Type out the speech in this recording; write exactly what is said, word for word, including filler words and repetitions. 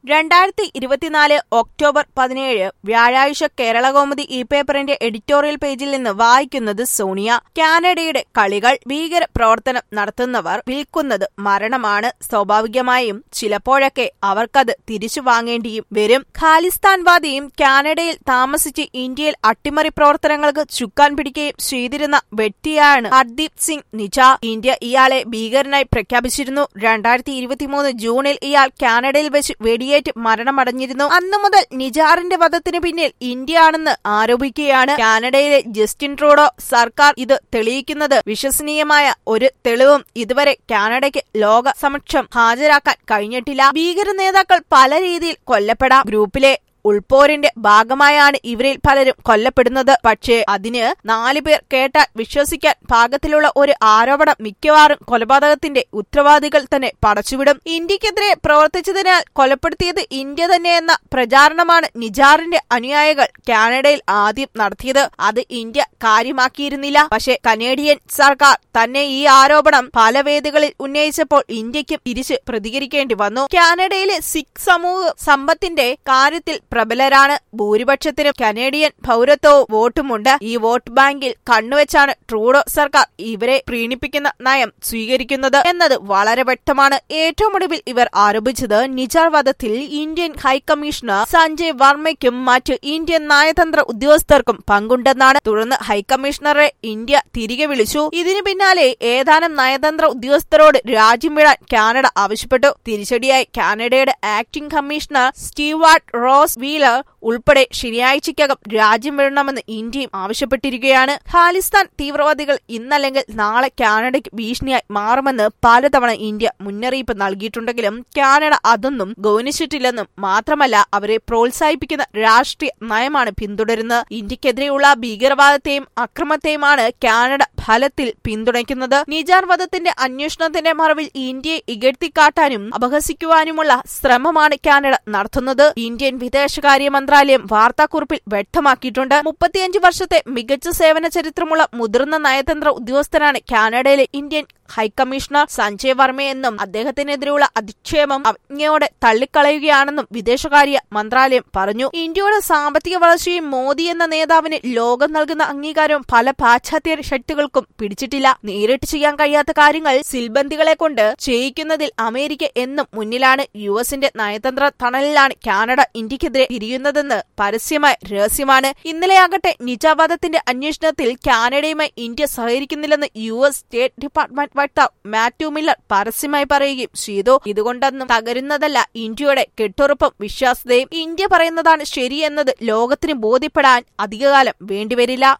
രണ്ടായിരത്തി ഇരുപത്തിനാല് ഒക്ടോബർ പതിനേഴ് വ്യാഴാഴ്ച കേരളകൗമുദി ഈ പേപ്പറിന്റെ എഡിറ്റോറിയൽ പേജിൽ നിന്ന് വായിക്കുന്നത് സോണിയ. കാനഡയുടെ കളികൾ ഭീകര പ്രവർത്തനം നടത്തുന്നവർ വിൽക്കുന്നത് മരണമാണ്. സ്വാഭാവികമായും ചിലപ്പോഴൊക്കെ അവർക്കത് തിരിച്ചു വാങ്ങേണ്ടിയും വരും. ഖാലിസ്ഥാൻവാദിയും കാനഡയിൽ താമസിച്ച് ഇന്ത്യയിൽ അട്ടിമറി പ്രവർത്തനങ്ങൾക്ക് ചുക്കാൻ പിടിക്കുകയും ചെയ്തിരുന്ന വ്യക്തിയാണ് ഹർദീപ് സിംഗ് നിജാർ. ഇന്ത്യ ഇയാളെ ഭീകരനായി പ്രഖ്യാപിച്ചിരുന്നു. രണ്ടായിരത്തി ഇരുപത്തിമൂന്ന് ജൂണിൽ ഇയാൾ കാനഡയിൽ വെച്ച് വെടിയേറ്റ് മരണമടഞ്ഞിരുന്നു. അന്നു മുതൽ നിജാറിന്റെ വധത്തിന് പിന്നിൽ ഇന്ത്യയാണെന്ന് ആരോപിക്കുകയാണ്. കാനഡയിലെ ജസ്റ്റിൻ ട്രൂഡോ സർക്കാർ ഇത് തെളിയിക്കുന്നത് വിശ്വസനീയമായ ഒരു തെളിവും ഇതുവരെ കാനഡയ്ക്ക് ലോക സമക്ഷം ഹാജരാക്കാൻ കഴിഞ്ഞിട്ടില്ല. ഭീകര നേതാക്കൾ പല രീതിയിൽ കൊല്ലപ്പെടാം. ഗ്രൂപ്പിലെ ഉൾപോരിന്റെ ഭാഗമായാണ് ഇവരിൽ പലരും കൊല്ലപ്പെടുന്നത്. പക്ഷേ അതിന് നാലു പേർ കേട്ടാൽ വിശ്വസിക്കാൻ പാകത്തിലുള്ള ഒരു ആരോപണം മിക്കവാറും കൊലപാതകത്തിന്റെ ഉത്തരവാദികൾ തന്നെ പടച്ചുവിടും. ഇന്ത്യക്കെതിരെ പ്രവർത്തിച്ചതിനാൽ കൊലപ്പെടുത്തിയത് ഇന്ത്യ തന്നെയെന്ന പ്രചാരണമാണ് നിജാറിന്റെ അനുയായികൾ കാനഡയിൽ ആദ്യം നടത്തിയത്. അത് ഇന്ത്യ കാര്യമാക്കിയിരുന്നില്ല. പക്ഷേ കനേഡിയൻ സർക്കാർ തന്നെ ഈ ആരോപണം പല വേദികളിൽ ഉന്നയിച്ചപ്പോൾ ഇന്ത്യക്കും തിരിച്ച് പ്രതികരിക്കേണ്ടി വന്നു. കാനഡയിലെ സിഖ് സമൂഹ സമ്പത്തിന്റെ കാര്യത്തിൽ പ്രബലരാണ്. ഭൂരിപക്ഷത്തിനും കനേഡിയൻ പൗരത്വവും വോട്ടുമുണ്ട്. ഈ വോട്ട് ബാങ്കിൽ കണ്ണുവെച്ചാണ് ട്രൂഡോ സർക്കാർ ഇവരെ പ്രീണിപ്പിക്കുന്ന നയം സ്വീകരിക്കുന്നത് എന്നത് വളരെ വ്യക്തമാണ്. ഏറ്റവും ഒടുവിൽ ഇവർ ആരോപിച്ചത് നിജാർ വധത്തിൽ ഇന്ത്യൻ ഹൈക്കമ്മീഷണർ സഞ്ജയ് വർമ്മയ്ക്കും മറ്റ് ഇന്ത്യൻ നയതന്ത്ര ഉദ്യോഗസ്ഥർക്കും പങ്കുണ്ടെന്നാണ്. തുടർന്ന് ഹൈക്കമ്മീഷണറെ ഇന്ത്യ തിരികെ വിളിച്ചു. ഇതിനു പിന്നാലെ ഏതാനും നയതന്ത്ര ഉദ്യോഗസ്ഥരോട് രാജ്യം വിടാൻ കാനഡ ആവശ്യപ്പെട്ടു. തിരിച്ചടിയായി കാനഡയുടെ acting commissioner Stewart Ross Wheeler ഉൾപ്പെടെ ശനിയാഴ്ചയ്ക്കകം രാജ്യം വിടണമെന്ന് ഇന്ത്യയും ആവശ്യപ്പെട്ടിരിക്കുകയാണ്. ഖാലിസ്ഥാൻ തീവ്രവാദികൾ ഇന്നല്ലെങ്കിൽ നാളെ കാനഡയ്ക്ക് ഭീഷണിയായി മാറുമെന്ന് പലതവണ ഇന്ത്യ മുന്നറിയിപ്പ് നൽകിയിട്ടുണ്ടെങ്കിലും കാനഡ അതൊന്നും ഗൗനിച്ചിട്ടില്ലെന്നും മാത്രമല്ല അവരെ പ്രോത്സാഹിപ്പിക്കുന്ന രാഷ്ട്രീയ നയമാണ് പിന്തുടരുന്നത്. ഇന്ത്യക്കെതിരെയുള്ള ഭീകരവാദത്തെയും അക്രമത്തെയുമാണ് കാനഡ ഫലത്തിൽ പിന്തുണയ്ക്കുന്നത്. നിജാർ വധത്തിന്റെ അന്വേഷണത്തിന്റെ മറവിൽ ഇന്ത്യയെ ഇകഴ്ത്തിക്കാട്ടാനും അപഹസിക്കുവാനുമുള്ള ശ്രമമാണ് കാനഡ നടത്തുന്നത്. ഇന്ത്യൻ വിദേശകാര്യ മന്ത്രാലയം വാർത്താക്കുറിപ്പിൽ വ്യക്തമാക്കിയിട്ടുണ്ട്. മുപ്പത്തിയഞ്ച് വർഷത്തെ മികച്ച സേവന ചരിത്രമുള്ള മുതിർന്ന നയതന്ത്ര ഉദ്യോഗസ്ഥനാണ് കാനഡയിലെ ഇന്ത്യൻ ഹൈക്കമ്മീഷണർ സഞ്ജയ് വർമ്മയെന്നും അദ്ദേഹത്തിനെതിരെയുള്ള അധിക്ഷേപം അവജ്ഞയോടെ തള്ളിക്കളയുകയാണെന്നും വിദേശകാര്യ മന്ത്രാലയം പറഞ്ഞു. ഇന്ത്യയുടെ സാമ്പത്തിക വളർച്ചയും മോദി എന്ന നേതാവിന് ലോകം നൽകുന്ന അംഗീകാരവും പല പാശ്ചാത്യ ശക്തികൾക്കും പിടിച്ചിട്ടില്ല. നേരിട്ട് ചെയ്യാൻ കഴിയാത്ത കാര്യങ്ങൾ സിൽബന്ദികളെ കൊണ്ട് ചെയ്യിക്കുന്നതിൽ അമേരിക്ക എന്നും മുന്നിലാണ്. യു എസിന്റെ നയതന്ത്ര തണലിലാണ് കാനഡ ഇന്ത്യക്കെതിരെ തിരിയുന്നതെന്ന് പരസ്യമായ രഹസ്യമാണ്. ഇന്നലെയാകട്ടെ നിജാർ വധത്തിന്റെ അന്വേഷണത്തിൽ കാനഡയുമായി ഇന്ത്യ സഹകരിക്കുന്നില്ലെന്ന് യു എസ് സ്റ്റേറ്റ് ഡിപ്പാർട്ട്മെന്റ് വക്താവ് മാത്യു മില്ലർ പരസ്യമായി പറയുകയും ചെയ്തു. ഇതുകൊണ്ടൊന്നും തകരുന്നതല്ല ഇന്ത്യയുടെ കെട്ടുറപ്പും വിശ്വാസ്യതയും. ഇന്ത്യ പറയുന്നതാണ് ശരിയെന്നത് ലോകത്തിന് ബോധ്യപ്പെടാൻ അധികകാലം വേണ്ടിവരില്ല.